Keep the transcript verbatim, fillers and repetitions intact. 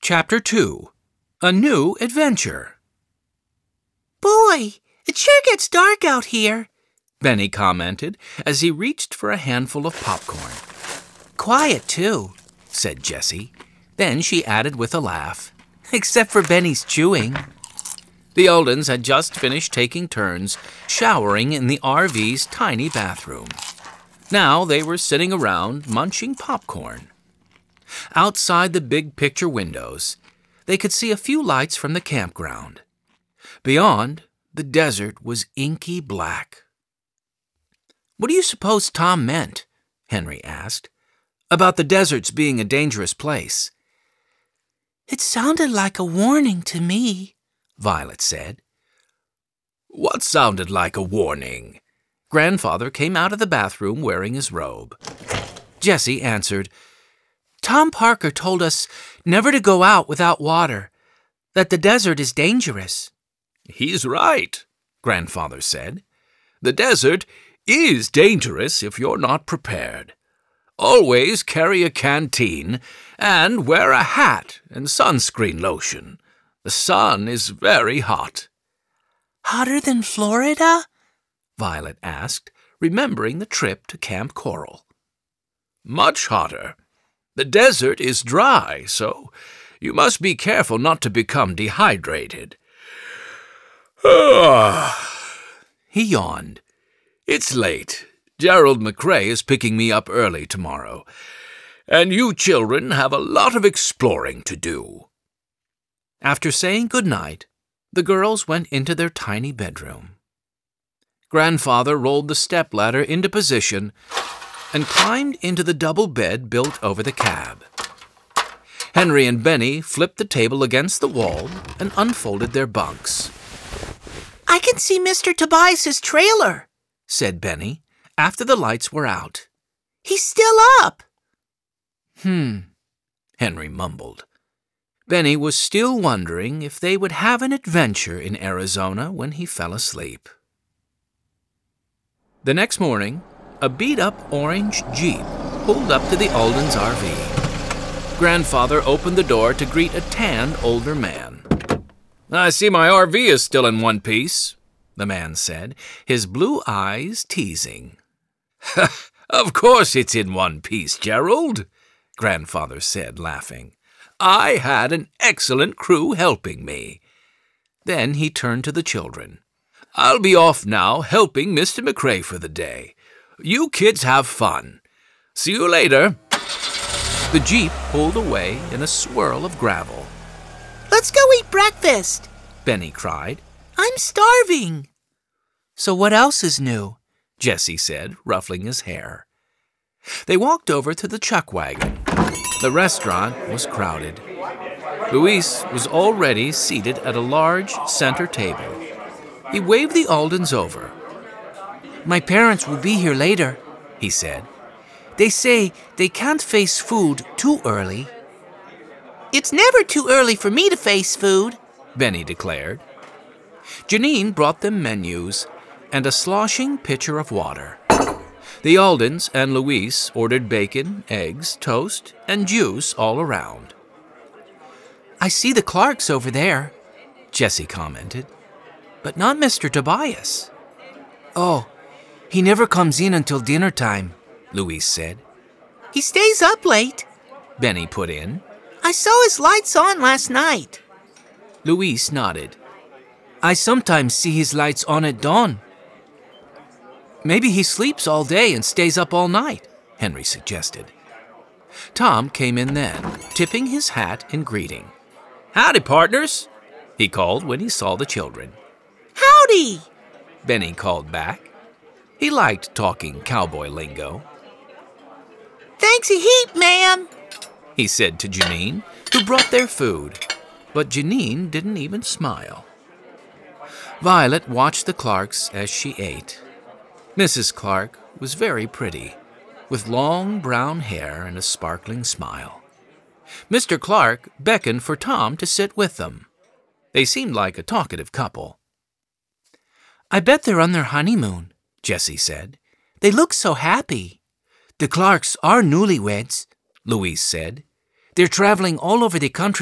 Chapter two. A New Adventure. Boy, it sure gets dark out here, Benny commented as he reached for a handful of popcorn. Quiet, too, said Jessie. Then she added with a laugh, except for Benny's chewing. The Aldens had just finished taking turns showering in the R V's tiny bathroom. Now they were sitting around munching popcorn. Outside the big picture windows, they could see a few lights from the campground. Beyond, the desert was inky black. "What do you suppose Tom meant?" Henry asked. "About the deserts being a dangerous place." "It sounded like a warning to me," Violet said. "What sounded like a warning?" Grandfather came out of the bathroom wearing his robe. Jessie answered, "Tom Parker told us never to go out without water, that the desert is dangerous." "He's right," Grandfather said. "The desert is dangerous if you're not prepared. Always carry a canteen and wear a hat and sunscreen lotion. The sun is very hot." "Hotter than Florida?" Violet asked, remembering the trip to Camp Coral. "Much hotter. The desert is dry, so you must be careful not to become dehydrated." He yawned. "It's late. Gerald McRae is picking me up early tomorrow, and you children have a lot of exploring to do." After saying good night, the girls went into their tiny bedroom. Grandfather rolled the stepladder into position and climbed into the double bed built over the cab. Henry and Benny flipped the table against the wall and unfolded their bunks. "I can see Mister Tobias's trailer," said Benny, after the lights were out. "He's still up." Hmm, Henry mumbled. Benny was still wondering if they would have an adventure in Arizona when he fell asleep. The next morning, a beat-up orange Jeep pulled up to the Aldens' R V. Grandfather opened the door to greet a tanned older man. "I see my R V is still in one piece," the man said, his blue eyes teasing. "Of course it's in one piece, Gerald," Grandfather said, laughing. "I had an excellent crew helping me." Then he turned to the children. "I'll be off now helping Mister McRae for the day. You kids have fun. See you later." The Jeep pulled away in a swirl of gravel. "Let's go eat breakfast," Benny cried. "I'm starving." "So what else is new?" Jessie said, ruffling his hair. They walked over to the chuck wagon. The restaurant was crowded. Luis was already seated at a large center table. He waved the Aldens over. "My parents will be here later," he said. "They say they can't face food too early." "It's never too early for me to face food," Benny declared. Janine brought them menus and a sloshing pitcher of water. The Aldens and Luis ordered bacon, eggs, toast, and juice all around. "I see the Clarks over there," Jessie commented, "but not Mister Tobias." "Oh, he never comes in until dinner time," Luis said. "He stays up late," Benny put in. "I saw his lights on last night." Luis nodded. "I sometimes see his lights on at dawn." "Maybe he sleeps all day and stays up all night," Henry suggested. Tom came in then, tipping his hat in greeting. "Howdy, partners," he called when he saw the children. "Howdy," Benny called back. He liked talking cowboy lingo. "Thanks a heap, ma'am," he said to Janine, who brought their food. But Janine didn't even smile. Violet watched the Clarks as she ate. Missus Clark was very pretty, with long brown hair and a sparkling smile. Mister Clark beckoned for Tom to sit with them. They seemed like a talkative couple. "I bet they're on their honeymoon," Jessie said. "They look so happy." "The Clarks are newlyweds," Louise said. "They're traveling all over the country